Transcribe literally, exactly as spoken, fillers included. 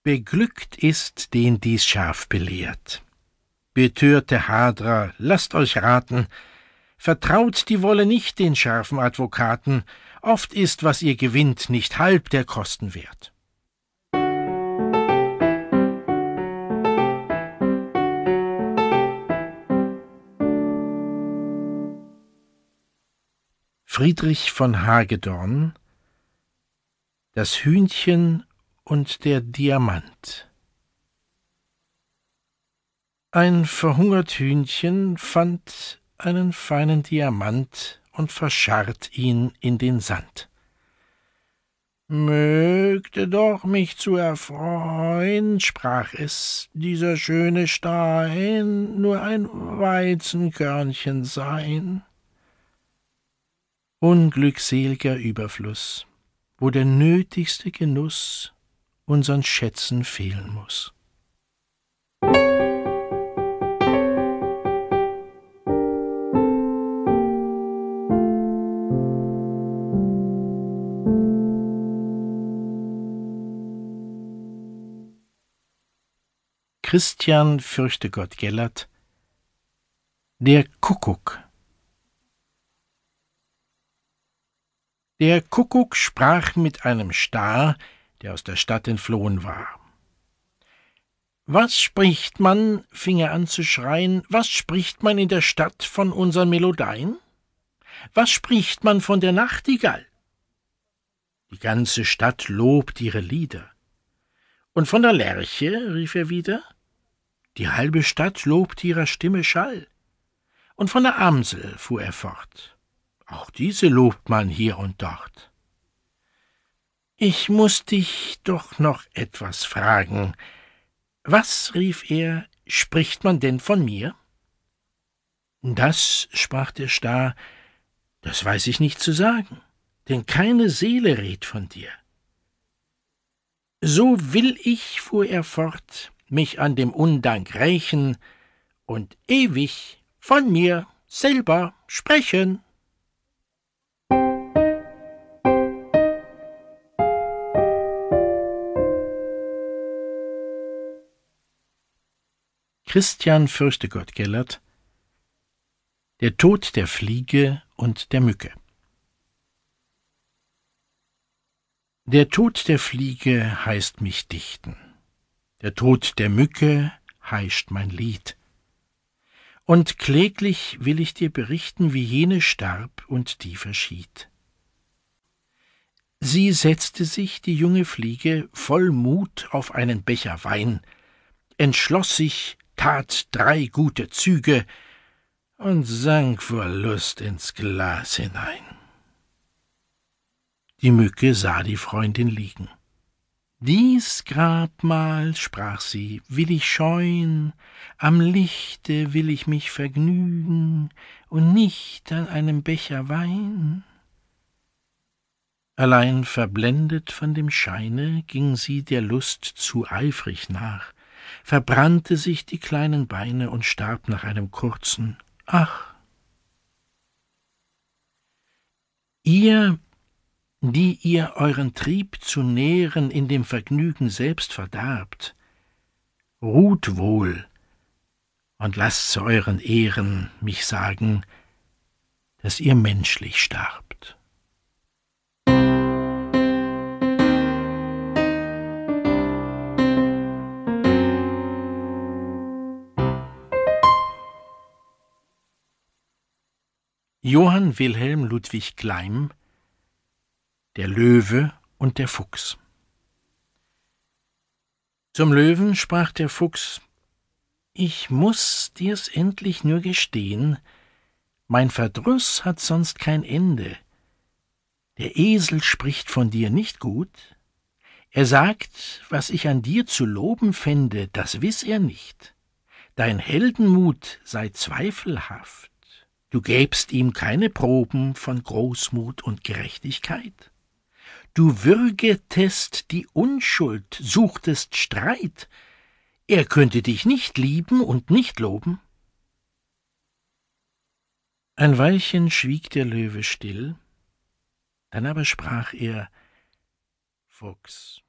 Beglückt ist, den dies Schaf belehrt. Betörte Hadrer, lasst euch raten, vertraut die Wolle nicht den scharfen Advokaten, oft ist, was ihr gewinnt, nicht halb der Kosten wert. Friedrich von Hagedorn: Das Hühnchen und der Diamant. Ein verhungert Hühnchen fand einen feinen Diamant und verscharrt ihn in den Sand. »Mögte doch mich zu erfreuen«, sprach es, »dieser schöne Stein nur ein Weizenkörnchen sein.« Unglücksel'ger Überfluss, wo der nötigste Genuss unseren Schätzen fehlen muß. Christian Fürchtegott Gellert: Der Kuckuck. Der Kuckuck sprach mit einem Star, der aus der Stadt entflohen war. »Was spricht man«, fing er an zu schreien, »was spricht man in der Stadt von unseren Melodien? Was spricht man von der Nachtigall? Die ganze Stadt lobt ihre Lieder. Und von der Lerche«, rief er wieder, »die halbe Stadt lobt ihrer Stimme Schall. Und von der Amsel«, fuhr er fort, »auch diese lobt man hier und dort. Ich muß dich doch noch etwas fragen. Was«, rief er, »spricht man denn von mir?« »Das«, sprach der Star, »das weiß ich nicht zu sagen, denn keine Seele redt von dir.« »So will ich«, fuhr er fort, »mich an dem Undank rächen und ewig von mir selber sprechen.« Christian Fürchtegott Gellert: Der Tod der Fliege und der Mücke. Der Tod der Fliege heißt mich dichten, der Tod der Mücke heischt mein Lied. Und kläglich will ich dir berichten, wie jene starb und die verschied. Sie setzte sich, die junge Fliege, voll Mut auf einen Becher Wein, entschloss sich, tat drei gute Züge und sank vor Lust ins Glas hinein. Die Mücke sah die Freundin liegen. »Dies Grabmal«, sprach sie, »will ich scheuen, am Lichte will ich mich vergnügen und nicht an einem Becher Wein.« Allein verblendet von dem Scheine ging sie der Lust zu eifrig nach, verbrannte sich die kleinen Beine und starb nach einem kurzen »Ach«. Ihr, die ihr euren Trieb zu nähren in dem Vergnügen selbst verdarbt, ruht wohl und lasst zu euren Ehren mich sagen, dass ihr menschlich starbt. Johann Wilhelm Ludwig Gleim: Der Löwe und der Fuchs. Zum Löwen sprach der Fuchs: »Ich muß dir's endlich nur gestehen, mein Verdruss hat sonst kein Ende. Der Esel spricht von dir nicht gut. Er sagt, was ich an dir zu loben fände, das wiss er nicht. Dein Heldenmut sei zweifelhaft. Du gäbst ihm keine Proben von Großmut und Gerechtigkeit. Du würgetest die Unschuld, suchtest Streit. Er könnte dich nicht lieben und nicht loben.« Ein Weilchen schwieg der Löwe still, dann aber sprach er: »Fuchs,